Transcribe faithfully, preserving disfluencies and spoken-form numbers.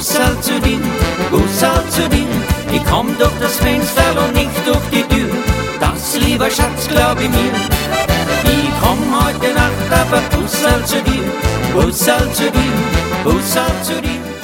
Bussal zu dir, Bussal zu dir. Ich komm durch das Fenster und nicht durch die Tür. Das, lieber Schatz, glaub ich mir. Ich komm heute Nacht, aber Bussal zu dir, Bussal zu dir, Bussal zu dir.